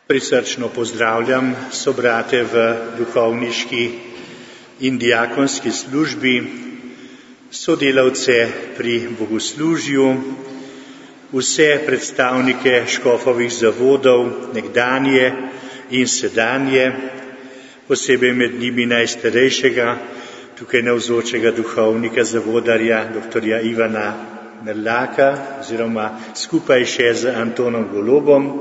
Prisrčno pozdravljam sobrate v duhovniški in diakonski službi, sodelavce pri bogoslužju, vse predstavnike škofovih zavodov, nekdanje in sedanje, posebej med njimi najstarejšega, tukaj navzočega duhovnika zavodarja, doktorja Ivana Merlaka, oziroma skupaj še z Antonom Golobom,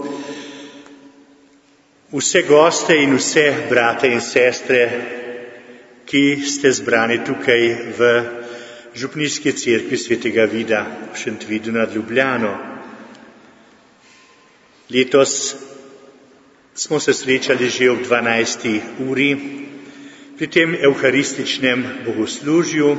vse goste in vse brate in sestre, ki ste zbrani tukaj v Župnijski cerkvi svetega Vida v Šentvidu nad Ljubljano. Letos smo se srečali že ob 12. uri pri tem evharističnem bogoslužju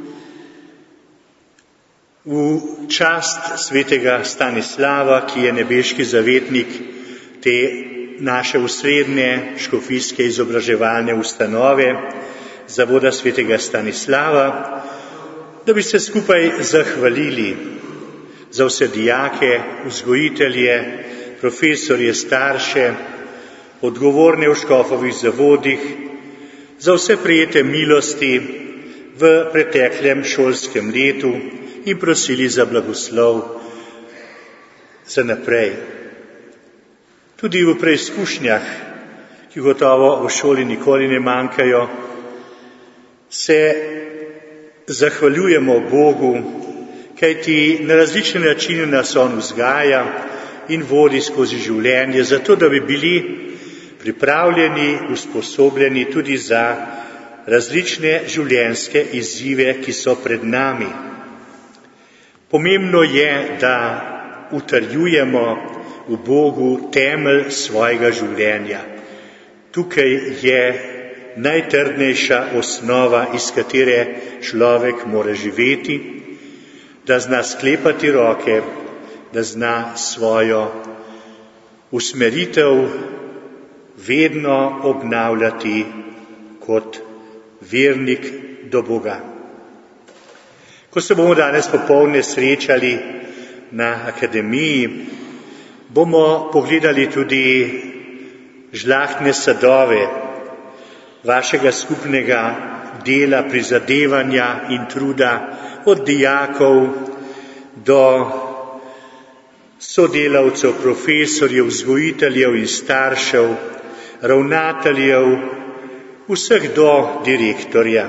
v čast svetega Stanislava, ki je nebeški zavetnik te naše osrednje škofijske izobraževalne ustanove, Zavoda svetega Stanislava, da bi se skupaj zahvalili za vse dijake, vzgojitelje, profesorje, starše, odgovorne v škofovih zavodih, za vse prejete milosti v preteklem šolskem letu in prosili za blagoslov za naprej. Tudi v preizkušnjah, ki gotovo v šoli nikoli ne manjkajo, se zahvaljujemo Bogu, kajti na različne načine nas On vzgaja in vodi skozi življenje, zato da bi bili pripravljeni, usposobljeni tudi za različne življenjske izzive, ki so pred nami. Pomembno je, da utrjujemo v Bogu temelj svojega življenja. Tukaj je najtrdnejša osnova, iz katere človek mora živeti, da zna sklepati roke, da zna svojo usmeritev vedno obnavljati kot vernik do Boga. Ko se bomo danes popoldne srečali na akademiji, bomo pogledali tudi žlahtne sadove vašega skupnega dela, prizadevanja in truda, od dijakov do sodelavcev, profesorjev, vzgojiteljev in staršev, ravnateljev, vseh do direktorja.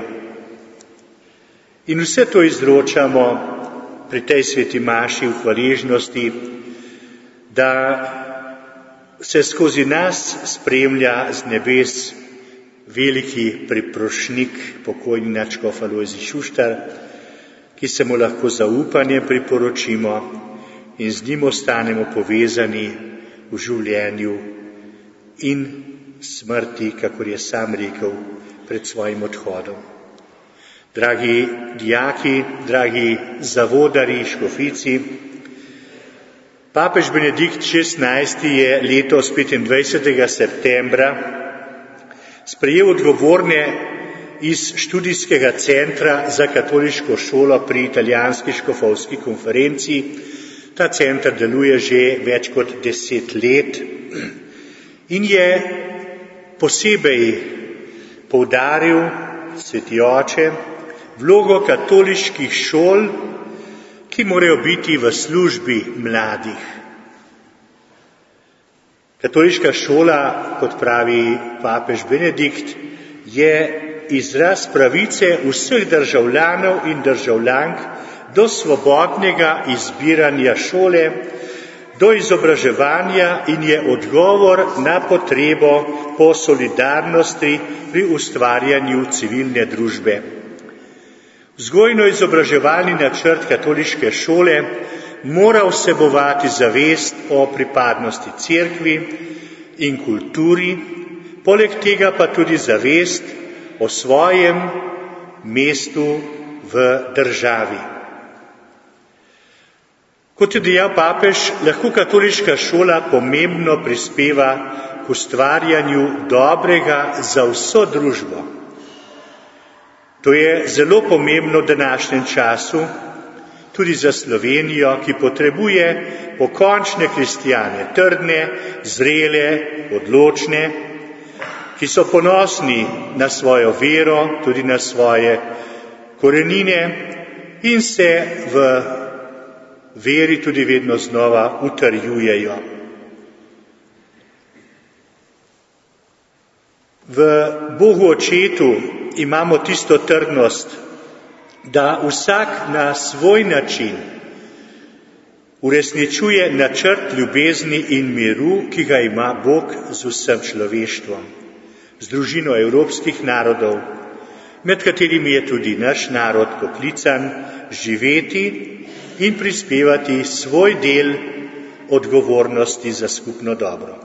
In vse to izročamo pri tej sveti maši v hvaležnosti, da se skozi nas spremlja z nebes veliki priprošnik, pokojni nadškof Alojzij Šuštar, ki se mu lahko zaupanje priporočimo in z njim ostanemo povezani v življenju in smrti, kakor je sam rekel pred svojim odhodom. Dragi dijaki, dragi zavodari, škofici, papež Benedikt XVI je letos 25. septembra sprejel odgovorne iz študijskega centra za katoliško šolo pri italijanski škofovski konferenci. Ta center deluje že več kot 10 let in je posebej poudaril sveti oče vlogo katoliških šol, ki morajo biti v službi mladih. Katoliška šola, kot pravi papež Benedikt, je izraz pravice vseh državljanov in državljank do svobodnega izbiranja šole, do izobraževanja in je odgovor na potrebo po solidarnosti pri ustvarjanju civilne družbe. Vzgojno-izobraževalni načrt katoliške šole mora vsebovati zavest o pripadnosti cerkvi in kulturi, poleg tega pa tudi zavest o svojem mestu v državi. Kot je dejal papež, lahko katoliška šola pomembno prispeva k ustvarjanju dobrega za vso družbo. To je zelo pomembno v današnjem času, tudi za Slovenijo, ki potrebuje pokončne kristjane, trdne, zrele, odločne, ki so ponosni na svojo vero, tudi na svoje korenine in se v veri tudi vedno znova utrjujejo. V Bogu Očetu imamo tisto trdnost, da vsak na svoj način uresničuje načrt ljubezni in miru, ki ga ima Bog z vsem človeštvom, z družino evropskih narodov, med katerimi je tudi naš narod poklican živeti in prispevati svoj del odgovornosti za skupno dobro.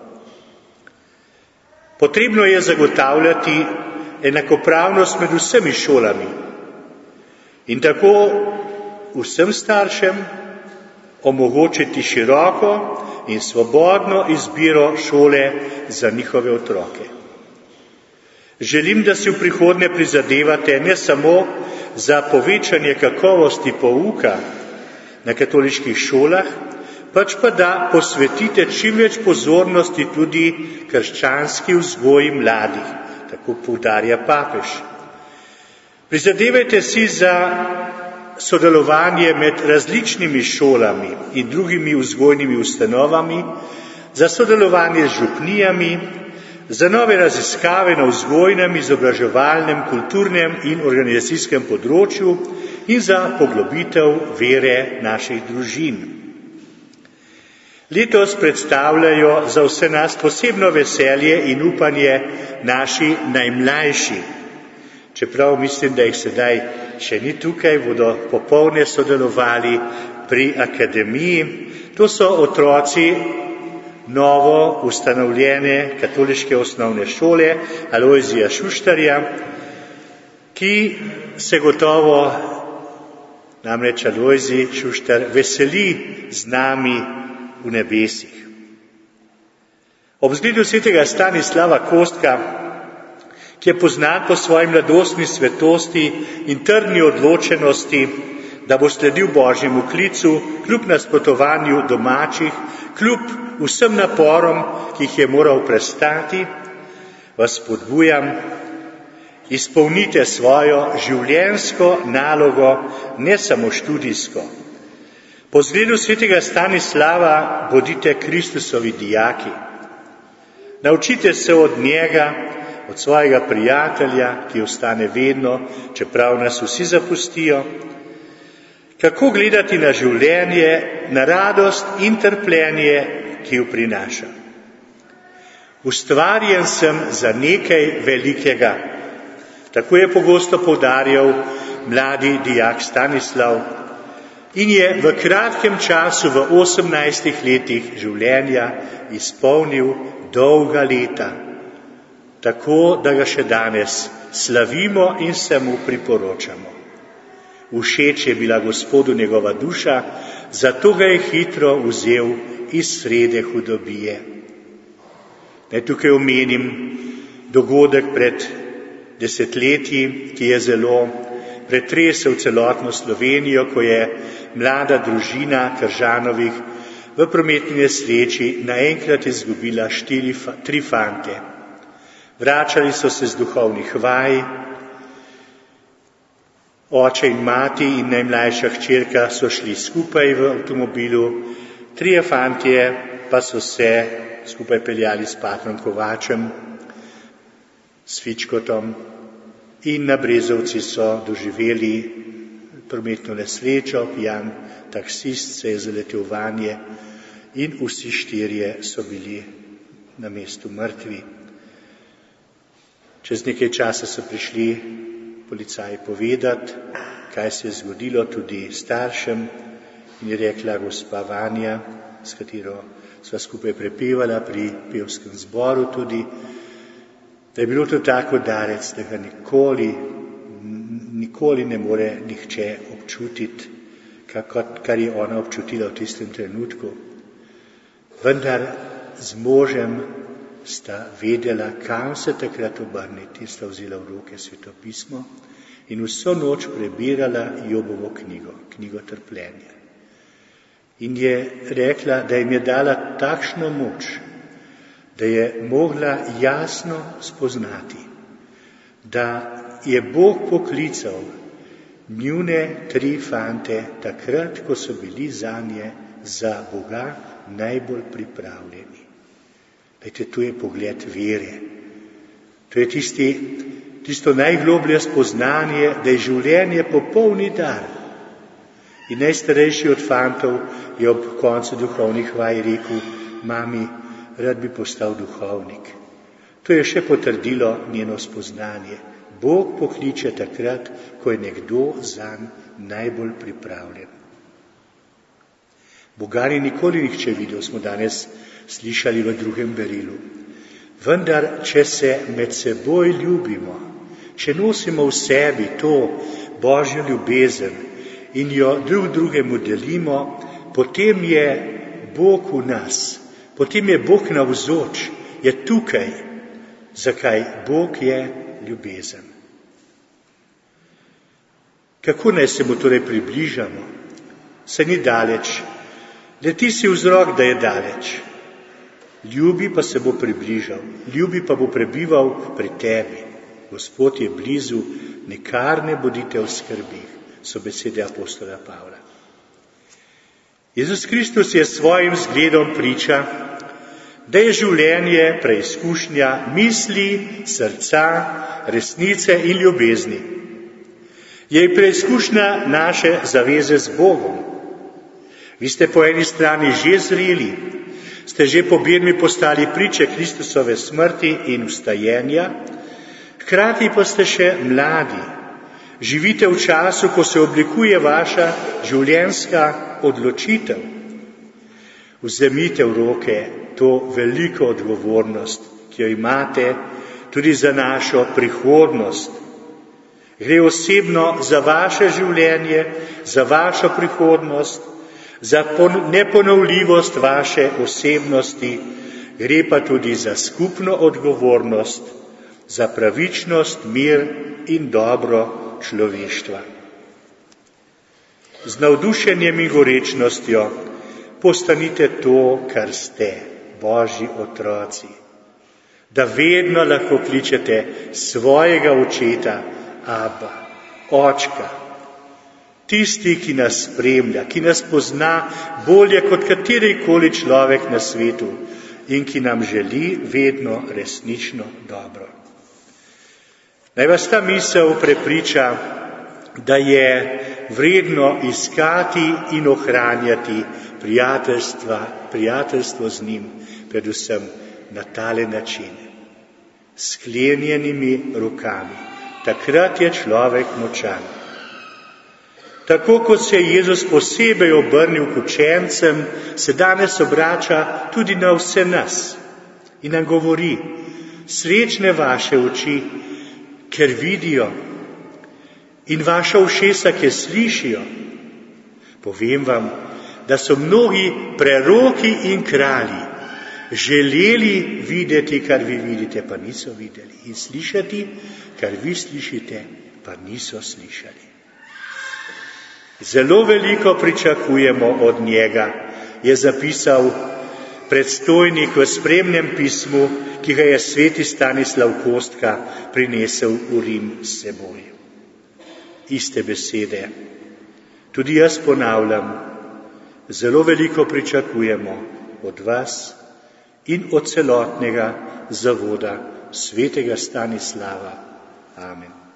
Potrebno je zagotavljati enakopravnost med vsemi šolami in tako vsem staršem omogočiti široko in svobodno izbiro šole za njihove otroke. Želim, da si v prihodnje prizadevate ne samo za povečanje kakovosti pouka na katoliških šolah, pač pa da posvetite čim več pozornosti tudi krščanski vzgoji mladih, tako poudarja papež. Prizadevajte si za sodelovanje med različnimi šolami in drugimi vzgojnimi ustanovami, za sodelovanje z župnijami, za nove raziskave na vzgojnem, izobraževalnem, kulturnem in organizacijskem področju in za poglobitev vere naših družin. Letos predstavljajo za vse nas posebno veselje in upanje naši najmlajši. Čeprav mislim, da jih sedaj še ni tukaj, bodo popoldne sodelovali pri akademiji. To so otroci novo ustanovljene katoliške osnovne šole Alojzija Šuštarja, ki se gotovo, namreč Alojzij Šuštar, veseli z nami v nebesih. Ob zgledu svetega Stanislava Kostka, ki je poznan po svoji mladostni svetosti in trdni odločenosti, da bo sledil Božjemu klicu, kljub nasprotovanju domačih, kljub vsem naporom, ki jih je moral prestati, vas spodbujam, izpolnite svojo življenjsko nalogo, ne samo študijsko. Po zgledu svetega Stanislava bodite Kristusovi dijaki. Naučite se od njega, od svojega prijatelja, ki ostane vedno, čeprav nas vsi zapustijo, kako gledati na življenje, na radost in trpljenje, ki jo prinaša. Ustvarjen sem za nekaj velikega, tako je pogosto poudarjal mladi dijak Stanislav in je v kratkem času, v 18 letih življenja, izpolnil dolga leta, tako da ga še danes slavimo in se mu priporočamo. Všeč je bila Gospodu njegova duša, zato ga je hitro vzel iz srede hudobije. Naj tukaj omenim dogodek pred desetletji, ki je zelo pretresel celotno Slovenijo, ko je mlada družina Kržanovih v prometni nesreči naenkrat izgubila 3 fante. Vračali so se z duhovnih vaj, oče in mati in najmlajša hčerka so šli skupaj v avtomobilu, 3 fantje pa so se skupaj peljali s patrom Kovačem, s Fičkotom in na Brezovci so doživeli prometno nesrečo, pijan taksist se je zaletel vanje in vsi 4 so bili na mestu mrtvi. Čez nekaj časa so prišli policaji povedati, kaj se je zgodilo tudi staršem, in je rekla gospa Vanja, s katero sva skupaj prepevala pri pevskem zboru tudi, da je bilo to tak udarec, da ga nikoli ne more nihče občutiti, kar je ona občutila v tistem trenutku. Vendar z možem sta vedela, kam se takrat obrniti, sta vzela v roke svetopismo in vso noč prebirala Jobovo knjigo trpljenja. In je rekla, da jim je dala takšno moč, da je mogla jasno spoznati, da je Bog poklical njune 3 fante takrat, ko so bili zanje za Boga najbolj pripravljeni. Glejte, tu je pogled vere. To je tisto najgloblje spoznanje, da je življenje popolni dar. In najstarejši od fantov je ob koncu duhovnih vaj rekel, mami, rad bi postal duhovnik. To je še potrdilo njeno spoznanje. Bog pokliče takrat, ko je nekdo zanj najbolj pripravljen. Boga ni nikoli nihče videl, smo danes slišali v 2. berilu. Vendar, če se med seboj ljubimo, če nosimo v sebi to Božjo ljubezen in jo drugemu delimo, potem je Bog v nas, potem je Bog navzoč, je tukaj. Zakaj? Bog je ljubezen. Kako naj se mu torej približamo? Se ni daleč. Le ti si vzrok, da je daleč. Ljubi pa se bo približal, ljubi pa bo prebival pri tebi. Gospod je blizu, nikar ne bodite v skrbih, so besede apostola Pavla. Jezus Kristus je svojim zgledom priča, da je življenje preizkušnja misli, srca, resnice in ljubezni. Je preizkušnja naše zaveze z Bogom. Vi ste po eni strani že zreli, ste že po birmi postali priče Kristusove smrti in vstajenja, hkrati pa ste še mladi. Živite v času, ko se oblikuje vaša življenjska odločitev. Vzemite v roke to veliko odgovornost, ki jo imate tudi za našo prihodnost. Gre osebno za vaše življenje, za vašo prihodnost, za neponovljivost vaše osebnosti, gre pa tudi za skupno odgovornost, za pravičnost, mir in dobro človeštva. Z navdušenjem in gorečnostjo postanite to, kar ste, Božji otroci, da vedno lahko kličete svojega očeta, Abba, očka, tisti, ki nas spremlja, ki nas pozna bolje kot katerikoli človek na svetu in ki nam želi vedno resnično dobro. Naj vas ta misel prepriča, da je vredno iskati in ohranjati prijateljstvo z njim, predvsem na tale način, s sklenjenimi rokami. Takrat je človek močan. Tako kot se je Jezus posebej obrnil k učencem, se danes obrača tudi na vse nas in nam govori, srečne vaše oči, ker vidijo, in vaša ušesa, ker slišijo. Povem vam, da so mnogi preroki in kralji želeli videti, kar vi vidite, pa niso videli, in slišati, kar vi slišite, pa niso slišali. Zelo veliko pričakujemo od njega, je zapisal predstojnik v spremnem pismu, ki ga je sveti Stanislav Kostka prinesel v Rim s seboj. Iste besede. Tudi jaz ponavljam, zelo veliko pričakujemo od vas in od celotnega zavoda svetega Stanislava. Amen.